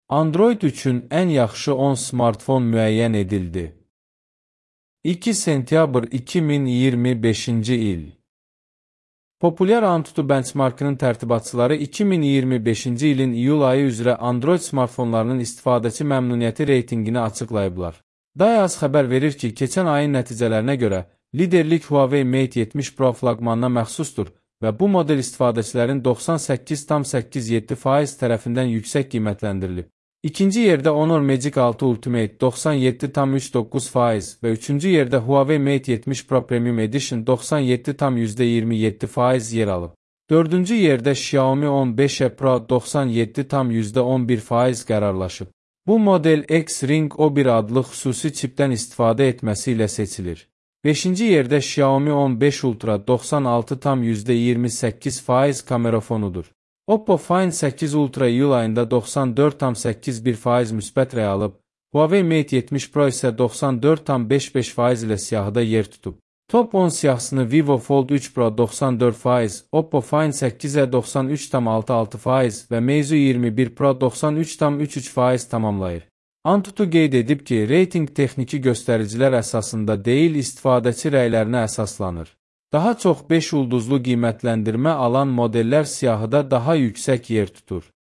Android üçün ən yaxşı 10 smartfon müəyyən edildi. 2 sentyabr 2025-ci il. Populyar Antutu benchmarkının tərtibatçıları 2025-ci ilin iyul ayı üzrə Android smartfonlarının istifadəçi məmnuniyyəti reytingini açıqlayıblar. Dayaz xəbər verir ki, keçən ayın nəticələrinə görə liderlik Huawei Mate 70 Pro flaqmanına məxsusdur və bu model istifadəçilərin 98,87% tərəfindən yüksək qiymətləndirilib. İkinci yerdə Honor Magic 6 Ultimate 97,39% və üçüncü yerdə Huawei Mate 70 Pro Premium Edition 97,27% yer alıb. Dördüncü yerdə Xiaomi 15e Pro 97,11% qərarlaşıb. Bu model X-Ring O1 adlı xüsusi çipdən istifadə etməsi ilə seçilir. Beşinci yerdə Xiaomi 15 Ultra 96,28% kamerafonudur. Oppo Find 8 Ultra iyul ayında 94,81% müsbət rəy alıb, Huawei Mate 70 Pro isə 94,55% ilə siyahıda yer tutub. Top 10 siyahısını Vivo Fold 3 Pro 94%, Oppo Find 8e 93,66% və Meizu 21 Pro 93,33% tamamlayır. Antutu qeyd edib ki, reyting texniki göstəricilər əsasında deyil, istifadəçi rəylərinə əsaslanır. Daha çox 5 ulduzlu qiymətləndirmə alan modellər siyahıda daha yüksək yer tutur.